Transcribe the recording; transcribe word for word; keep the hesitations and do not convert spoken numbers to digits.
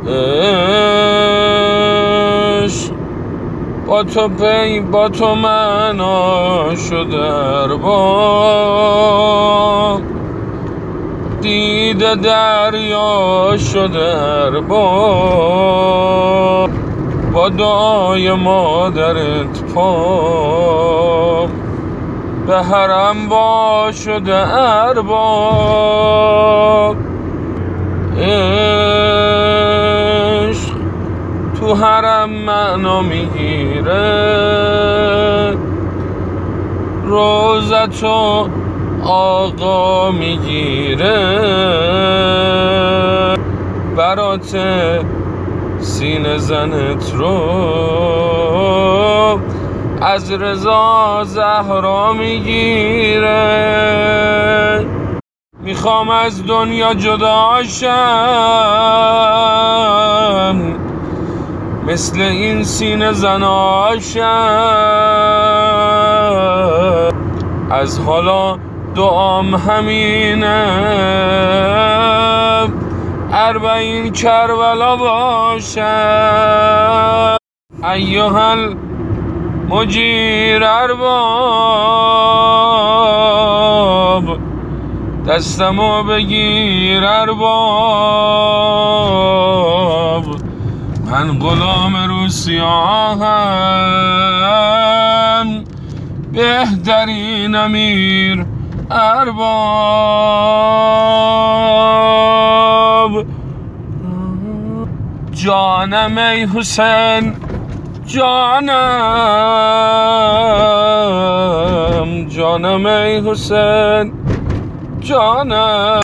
عشق با تو پی با تو معنا شد ارباب، دیده دریا شد ارباب، با دعای مادرت پا به حرم با شده ارباب. عشق تو حرم معنا میگیره، روزتو آقا میگیره، برات سینه زنت رو از رضا زهرا میگیره. میخوام از دنیا جداشم، مثل این سینه زناشم، از حالا دعام همینه، اربعین کربلا باشم. ایوهل مجیر ارباب، دستمو بگیر ارباب، من غلام روسیاهم، بهترین امیر ارباب. جانم ای حسین جانم، جانم ای حسین جانم.